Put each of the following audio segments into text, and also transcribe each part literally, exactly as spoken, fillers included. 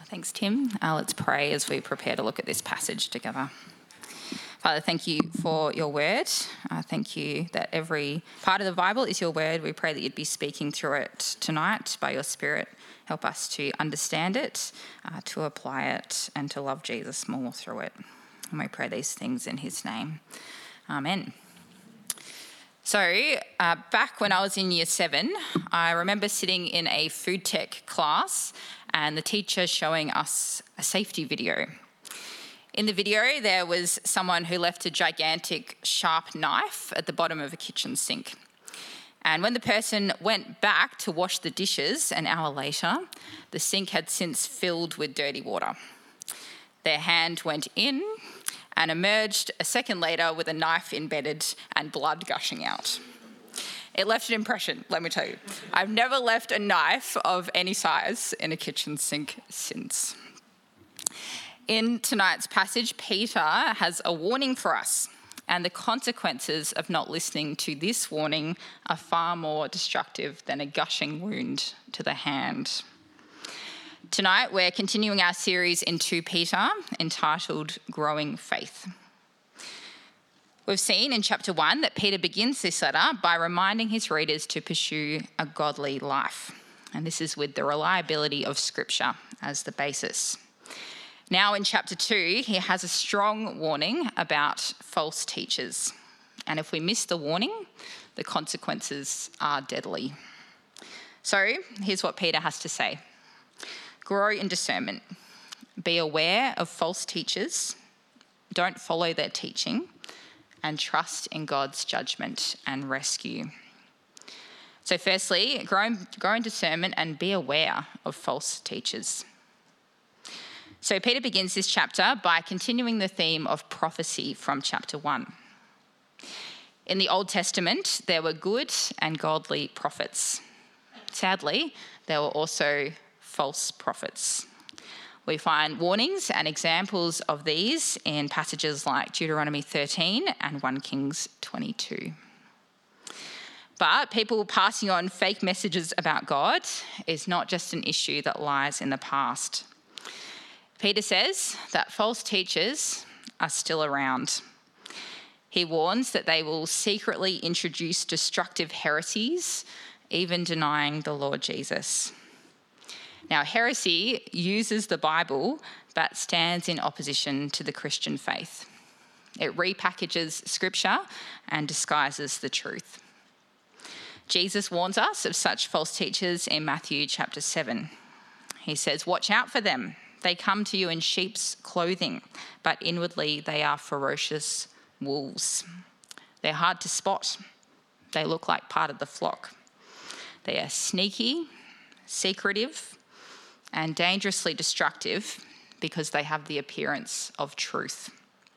Thanks, Tim. Uh, let's pray as we prepare to look at this passage together. Father, thank you for your word. Uh, thank you that every part of the Bible is your word. We pray that you'd be speaking through it tonight by your Spirit. Help us to understand it, uh, to apply it, and to love Jesus more through it. And we pray these things in his name. Amen. So uh, back when I was in year seven, I remember sitting in a food tech class and the teacher showing us a safety video. In the video, there was someone who left a gigantic sharp knife at the bottom of a kitchen sink. And when the person went back to wash the dishes an hour later, the sink had since filled with dirty water. Their hand went in and emerged a second later with a knife embedded and blood gushing out. It left an impression, let me tell you. I've never left a knife of any size in a kitchen sink since. In tonight's passage, Peter has a warning for us, and the consequences of not listening to this warning are far more destructive than a gushing wound to the hand. Tonight, we're continuing our series in Second Peter entitled Growing Faith. We've seen in chapter one that Peter begins this letter by reminding his readers to pursue a godly life. And this is with the reliability of Scripture as the basis. Now in chapter two, he has a strong warning about false teachers. And if we miss the warning, the consequences are deadly. So here's what Peter has to say. Grow in discernment. Be aware of false teachers. Don't follow their teaching. And trust in God's judgment and rescue. So firstly, grow in, grow in discernment and be aware of false teachers. So Peter begins this chapter by continuing the theme of prophecy from chapter one. In the Old Testament, there were good and godly prophets. Sadly, there were also false prophets. We find warnings and examples of these in passages like Deuteronomy thirteen and First Kings twenty-two. But people passing on fake messages about God is not just an issue that lies in the past. Peter says that false teachers are still around. He warns that they will secretly introduce destructive heresies, even denying the Lord Jesus. Now, heresy uses the Bible but stands in opposition to the Christian faith. It repackages Scripture and disguises the truth. Jesus warns us of such false teachers in Matthew chapter seven. He says, "Watch out for them. They come to you in sheep's clothing, but inwardly they are ferocious wolves. They're hard to spot. They look like part of the flock. They are sneaky, secretive, and dangerously destructive because they have the appearance of truth."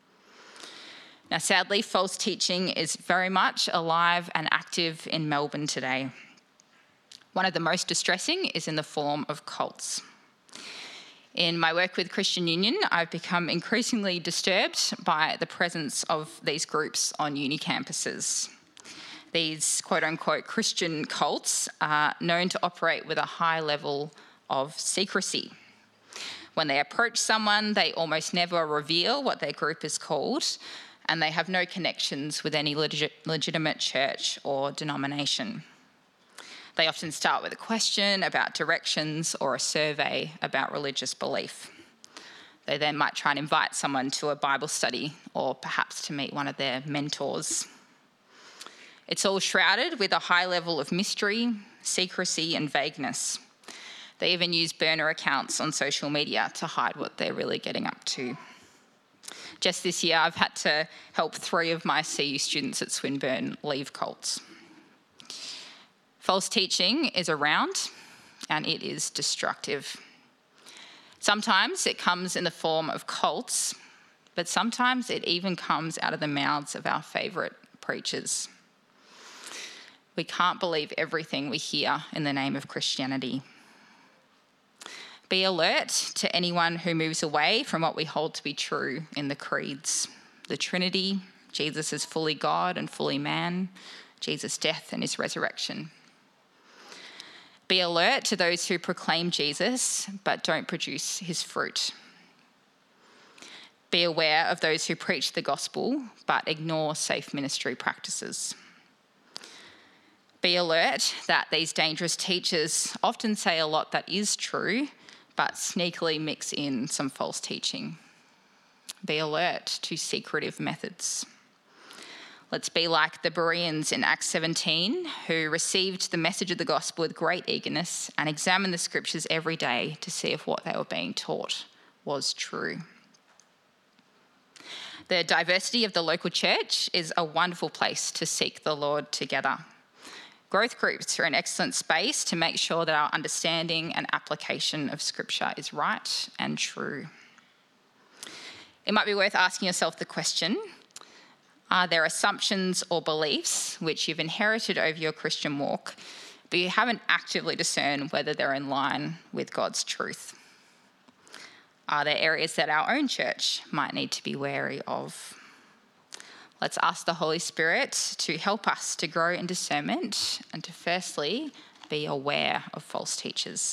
Now, sadly, false teaching is very much alive and active in Melbourne today. One of the most distressing is in the form of cults. In my work with Christian Union, I've become increasingly disturbed by the presence of these groups on uni campuses. These quote-unquote Christian cults are known to operate with a high level of secrecy. When they approach someone, they almost never reveal what their group is called, and they have no connections with any legit, legitimate church or denomination. They often start with a question about directions or a survey about religious belief. They then might try and invite someone to a Bible study or perhaps to meet one of their mentors. It's all shrouded with a high level of mystery, secrecy, and vagueness. They even use burner accounts on social media to hide what they're really getting up to. Just this year, I've had to help three of my C U students at Swinburne leave cults. False teaching is around, and it is destructive. Sometimes it comes in the form of cults, but sometimes it even comes out of the mouths of our favourite preachers. We can't believe everything we hear in the name of Christianity. Be alert to anyone who moves away from what we hold to be true in the creeds. The Trinity, Jesus is fully God and fully man, Jesus' death and his resurrection. Be alert to those who proclaim Jesus but don't produce his fruit. Be aware of those who preach the gospel but ignore safe ministry practices. Be alert that these dangerous teachers often say a lot that is true but sneakily mix in some false teaching. Be alert to secretive methods. Let's be like the Bereans in Acts seventeen, who received the message of the gospel with great eagerness and examined the scriptures every day to see if what they were being taught was true. The diversity of the local church is a wonderful place to seek the Lord together. Growth groups are an excellent space to make sure that our understanding and application of Scripture is right and true. It might be worth asking yourself the question, are there assumptions or beliefs which you've inherited over your Christian walk, but you haven't actively discerned whether they're in line with God's truth? Are there areas that our own church might need to be wary of? Let's ask the Holy Spirit to help us to grow in discernment and to firstly be aware of false teachers.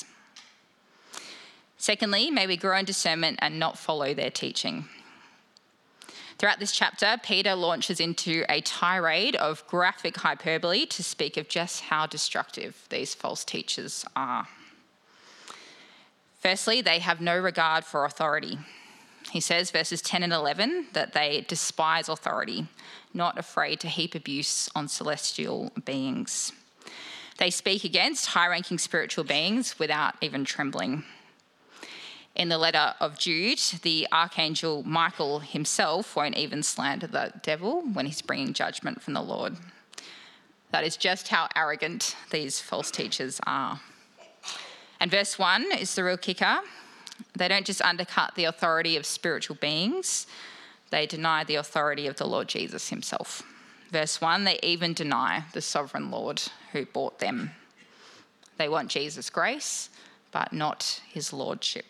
Secondly, may we grow in discernment and not follow their teaching. Throughout this chapter, Peter launches into a tirade of graphic hyperbole to speak of just how destructive these false teachers are. Firstly, they have no regard for authority. He says, verses ten and eleven, that they despise authority, not afraid to heap abuse on celestial beings. They speak against high-ranking spiritual beings without even trembling. In the letter of Jude, the archangel Michael himself won't even slander the devil when he's bringing judgment from the Lord. That is just how arrogant these false teachers are. And verse one is the real kicker. They don't just undercut the authority of spiritual beings, they deny the authority of the Lord Jesus himself. Verse one, they even deny the sovereign Lord who bought them. They want Jesus' grace, but not his lordship.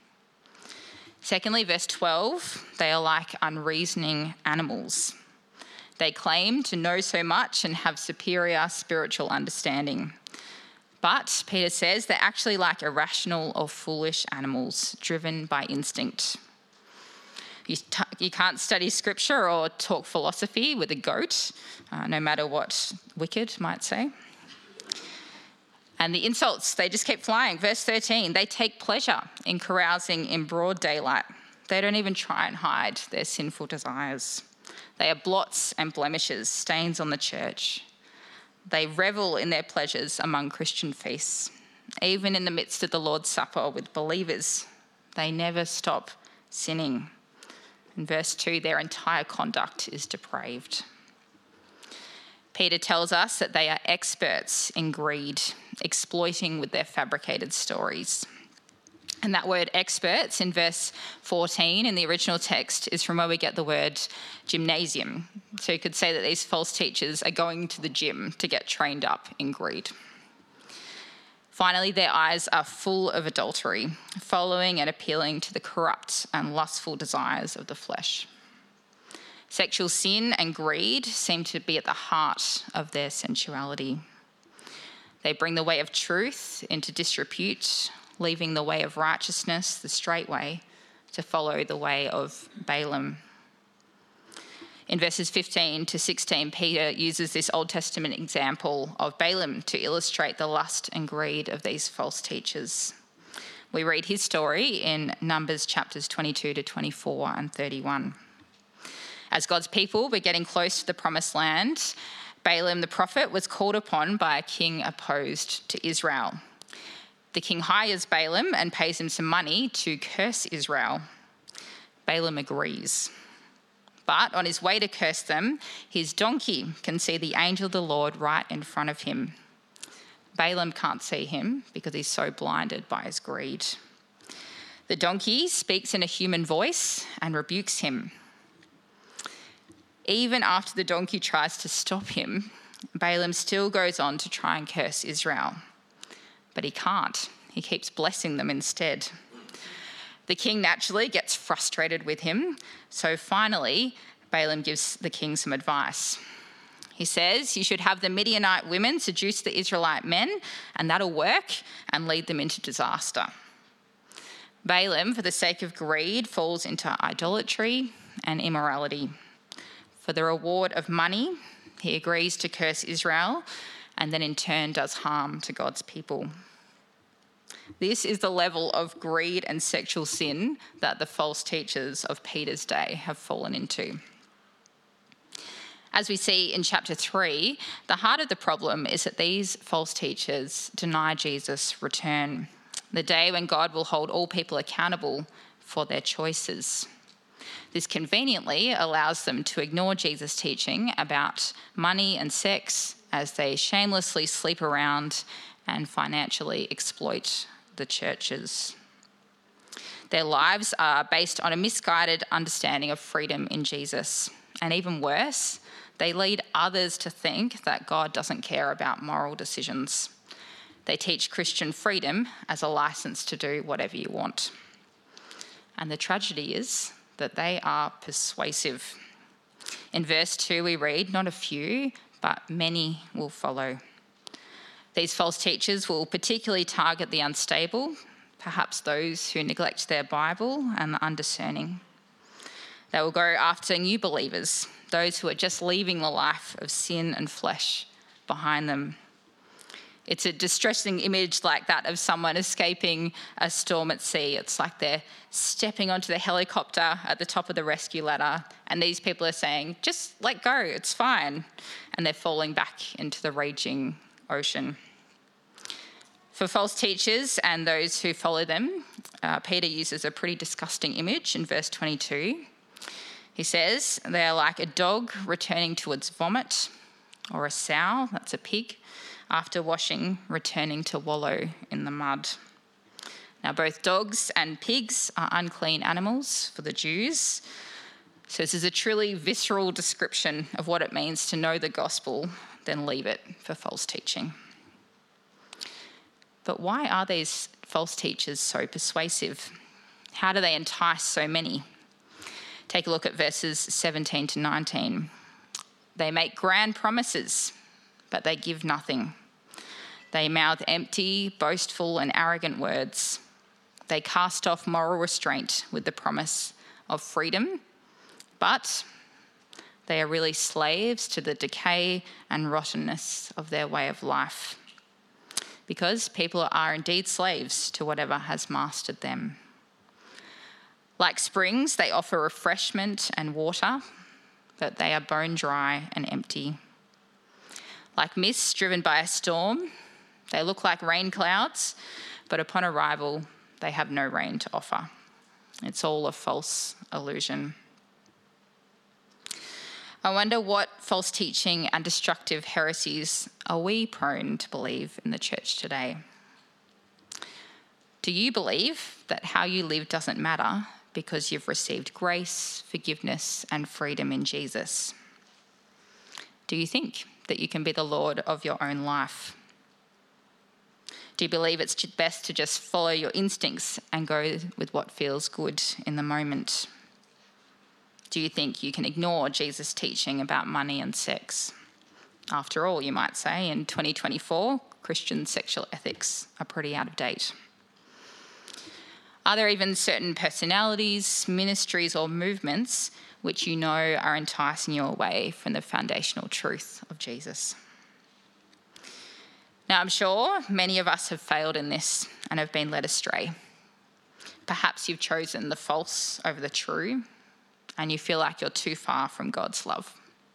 Secondly, verse twelve, they are like unreasoning animals. They claim to know so much and have superior spiritual understanding. But, Peter says, they're actually like irrational or foolish animals driven by instinct. You, t- you can't study scripture or talk philosophy with a goat, uh, no matter what Wicked might say. And the insults, they just keep flying. Verse thirteen, they take pleasure in carousing in broad daylight. They don't even try and hide their sinful desires. They are blots and blemishes, stains on the church. They revel in their pleasures among Christian feasts. Even in the midst of the Lord's Supper with believers, they never stop sinning. In verse two, their entire conduct is depraved. Peter tells us that they are experts in greed, exploiting with their fabricated stories. And that word experts in verse fourteen in the original text is from where we get the word gymnasium. So you could say that these false teachers are going to the gym to get trained up in greed. Finally, their eyes are full of adultery, following and appealing to the corrupt and lustful desires of the flesh. Sexual sin and greed seem to be at the heart of their sensuality. They bring the way of truth into disrepute, leaving the way of righteousness, the straight way, to follow the way of Balaam. In verses fifteen to sixteen, Peter uses this Old Testament example of Balaam to illustrate the lust and greed of these false teachers. We read his story in Numbers chapters twenty-two to twenty-four and thirty-one. As God's people were getting close to the promised land, Balaam the prophet was called upon by a king opposed to Israel. The king hires Balaam and pays him some money to curse Israel. Balaam agrees. But on his way to curse them, his donkey can see the angel of the Lord right in front of him. Balaam can't see him because he's so blinded by his greed. The donkey speaks in a human voice and rebukes him. Even after the donkey tries to stop him, Balaam still goes on to try and curse Israel. But he can't. He keeps blessing them instead. The king naturally gets frustrated with him, so finally Balaam gives the king some advice. He He says you should have the Midianite women seduce the Israelite men, and that'll work and lead them into disaster. Balaam, for the sake of greed, falls into idolatry and immorality. For the reward of money, he agrees to curse Israel and then in turn does harm to God's people. This is the level of greed and sexual sin that the false teachers of Peter's day have fallen into. As we see in chapter three, the heart of the problem is that these false teachers deny Jesus' return, the day when God will hold all people accountable for their choices. This conveniently allows them to ignore Jesus' teaching about money and sex as they shamelessly sleep around and financially exploit the churches. Their lives are based on a misguided understanding of freedom in Jesus. And even worse, they lead others to think that God doesn't care about moral decisions. They teach Christian freedom as a license to do whatever you want. And the tragedy is that they are persuasive. In verse two we read, not a few, but many will follow. These false teachers will particularly target the unstable, perhaps those who neglect their Bible and the undiscerning. They will go after new believers, those who are just leaving the life of sin and flesh behind them. It's a distressing image like that of someone escaping a storm at sea. It's like they're stepping onto the helicopter at the top of the rescue ladder, and these people are saying, just let go, it's fine. And they're falling back into the raging ocean. For false teachers and those who follow them, uh, Peter uses a pretty disgusting image in verse twenty-two. He says, they are like a dog returning to its vomit, or a sow, that's a pig, after washing, returning to wallow in the mud. Now, both dogs and pigs are unclean animals for the Jews. So this is a truly visceral description of what it means to know the gospel, then leave it for false teaching. But why are these false teachers so persuasive? How do they entice so many? Take a look at verses seventeen to nineteen. They make grand promises, but they give nothing. They mouth empty, boastful, and arrogant words. They cast off moral restraint with the promise of freedom, but they are really slaves to the decay and rottenness of their way of life, because people are indeed slaves to whatever has mastered them. Like springs, they offer refreshment and water, but they are bone dry and empty. Like mists driven by a storm, they look like rain clouds, but upon arrival, they have no rain to offer. It's all a false illusion. I wonder what false teaching and destructive heresies are we prone to believe in the church today? Do you believe that how you live doesn't matter because you've received grace, forgiveness, and freedom in Jesus? Do you think that you can be the Lord of your own life? Do you believe it's best to just follow your instincts and go with what feels good in the moment? Do you think you can ignore Jesus' teaching about money and sex? After all, you might say, in twenty twenty-four, Christian sexual ethics are pretty out of date. Are there even certain personalities, ministries, or movements which you know are enticing you away from the foundational truth of Jesus? Now, I'm sure many of us have failed in this and have been led astray. Perhaps you've chosen the false over the true, and you feel like you're too far from God's love.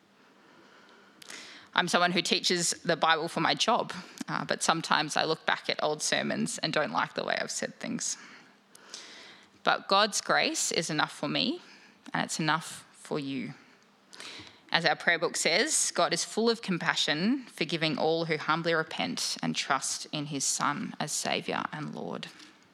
I'm someone who teaches the Bible for my job, uh, but sometimes I look back at old sermons and don't like the way I've said things. But God's grace is enough for me, and it's enough for you. As our prayer book says, God is full of compassion, forgiving all who humbly repent and trust in his Son as Saviour and Lord.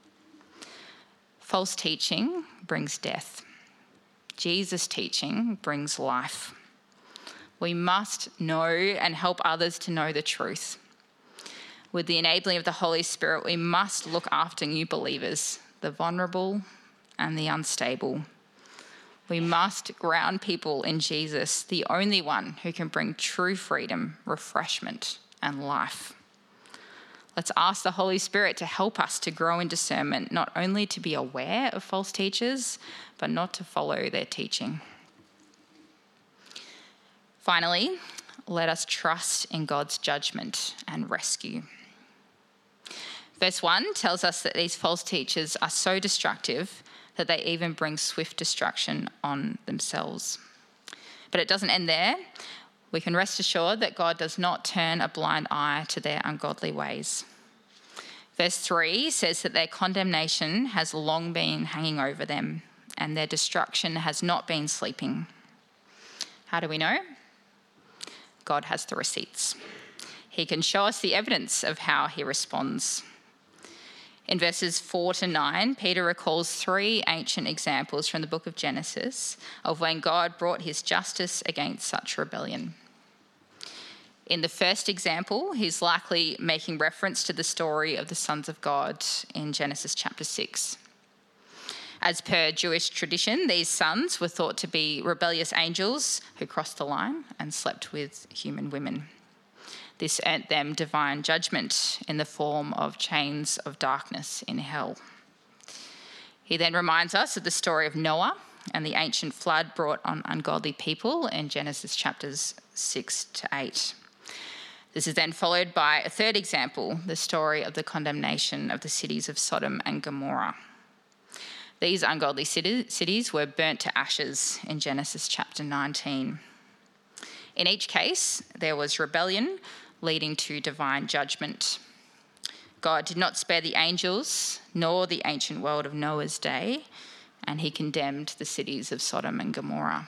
False teaching brings death. Jesus' teaching brings life. We must know and help others to know the truth. With the enabling of the Holy Spirit, we must look after new believers, the vulnerable and the unstable, We must ground people in Jesus, the only one who can bring true freedom, refreshment, and life. Let's ask the Holy Spirit to help us to grow in discernment, not only to be aware of false teachers, but not to follow their teaching. Finally, let us trust in God's judgment and rescue. Verse one tells us that these false teachers are so destructive that they even bring swift destruction on themselves. But it doesn't end there. We can rest assured that God does not turn a blind eye to their ungodly ways. Verse three says that their condemnation has long been hanging over them and their destruction has not been sleeping. How do we know? God has the receipts. He can show us the evidence of how he responds. In verses four to nine, Peter recalls three ancient examples from the book of Genesis of when God brought his justice against such rebellion. In the first example, he's likely making reference to the story of the sons of God in Genesis chapter six. As per Jewish tradition, these sons were thought to be rebellious angels who crossed the line and slept with human women. This earned them divine judgment in the form of chains of darkness in hell. He then reminds us of the story of Noah and the ancient flood brought on ungodly people in Genesis chapters six to eight. This is then followed by a third example, the story of the condemnation of the cities of Sodom and Gomorrah. These ungodly cities were burnt to ashes in Genesis chapter nineteen. In each case, there was rebellion leading to divine judgment. God did not spare the angels nor the ancient world of Noah's day, and he condemned the cities of Sodom and Gomorrah.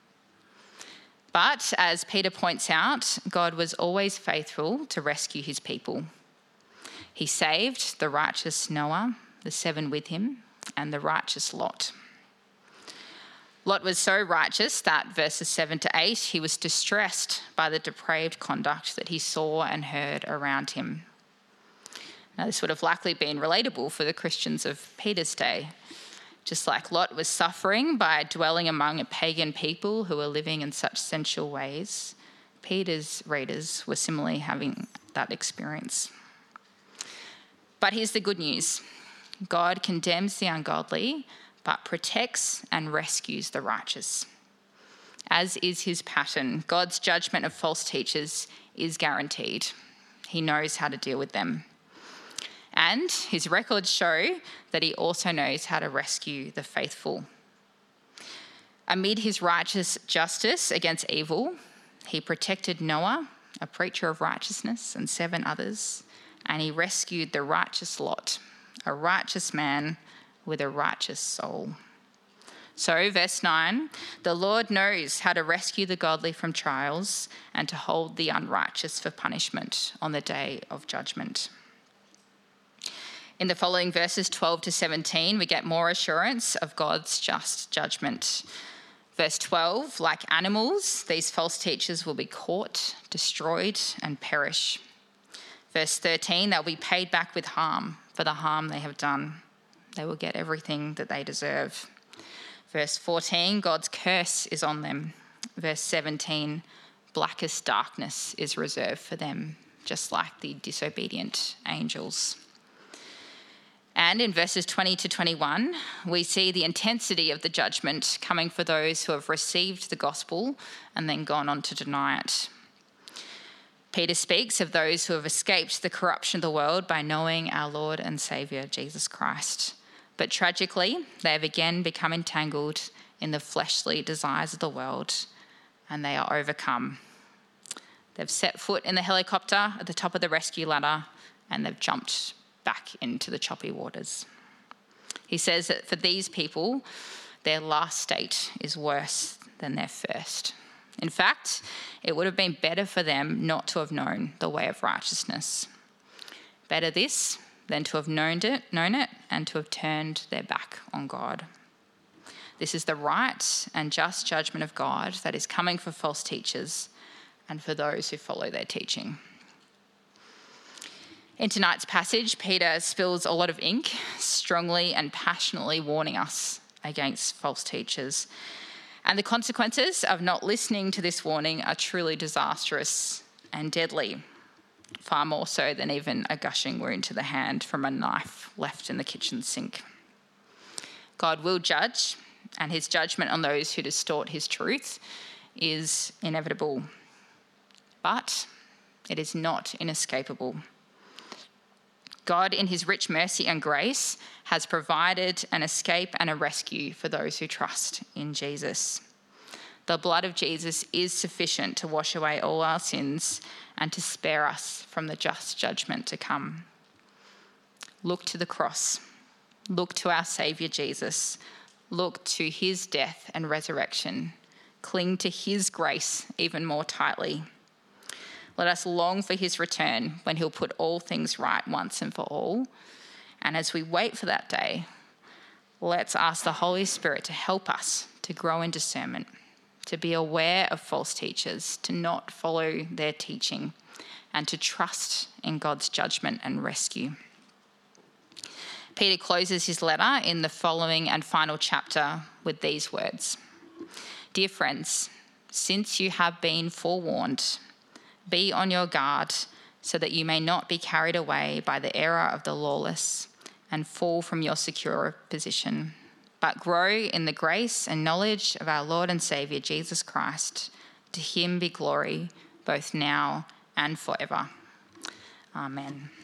But as Peter points out, God was always faithful to rescue his people. He saved the righteous Noah, the seven with him, and the righteous Lot. Lot was so righteous that, verses seven to eight, he was distressed by the depraved conduct that he saw and heard around him. Now, this would have likely been relatable for the Christians of Peter's day. Just like Lot was suffering by dwelling among a pagan people who were living in such sensual ways, Peter's readers were similarly having that experience. But here's the good news. God condemns the ungodly, but protects and rescues the righteous. As is his pattern, God's judgment of false teachers is guaranteed. He knows how to deal with them. And his records show that he also knows how to rescue the faithful. Amid his righteous justice against evil, he protected Noah, a preacher of righteousness, and seven others, and he rescued the righteous Lot, a righteous man with a righteous soul. So, verse nine, the Lord knows how to rescue the godly from trials and to hold the unrighteous for punishment on the day of judgment. In the following verses twelve to seventeen, we get more assurance of God's just judgment. Verse twelve, like animals, these false teachers will be caught, destroyed, and perish. Verse thirteen, they'll be paid back with harm for the harm they have done. They will get everything that they deserve. Verse fourteen, God's curse is on them. Verse seventeen, blackest darkness is reserved for them, just like the disobedient angels. And in verses twenty to twenty-one, we see the intensity of the judgment coming for those who have received the gospel and then gone on to deny it. Peter speaks of those who have escaped the corruption of the world by knowing our Lord and Saviour, Jesus Christ. But tragically, they have again become entangled in the fleshly desires of the world, and they are overcome. They've set foot in the helicopter at the top of the rescue ladder, and they've jumped back into the choppy waters. He says that for these people, their last state is worse than their first. In fact, it would have been better for them not to have known the way of righteousness. Better this than to have known it, known it and to have turned their back on God. This is the right and just judgment of God that is coming for false teachers and for those who follow their teaching. In tonight's passage, Peter spills a lot of ink, strongly and passionately warning us against false teachers. And the consequences of not listening to this warning are truly disastrous and deadly, far more so than even a gushing wound to the hand from a knife left in the kitchen sink. God will judge, and his judgment on those who distort his truth is inevitable. But it is not inescapable. God, in his rich mercy and grace, has provided an escape and a rescue for those who trust in Jesus. The blood of Jesus is sufficient to wash away all our sins and to spare us from the just judgment to come. Look to the cross. Look to our Saviour Jesus. Look to his death and resurrection. Cling to his grace even more tightly. Let us long for his return when he'll put all things right once and for all. And as we wait for that day, let's ask the Holy Spirit to help us to grow in discernment, to be aware of false teachers, to not follow their teaching, and to trust in God's judgment and rescue. Peter closes his letter in the following and final chapter with these words. Dear friends, since you have been forewarned, be on your guard so that you may not be carried away by the error of the lawless and fall from your secure position, but grow in the grace and knowledge of our Lord and Saviour, Jesus Christ. To him be glory both now and forever. Amen.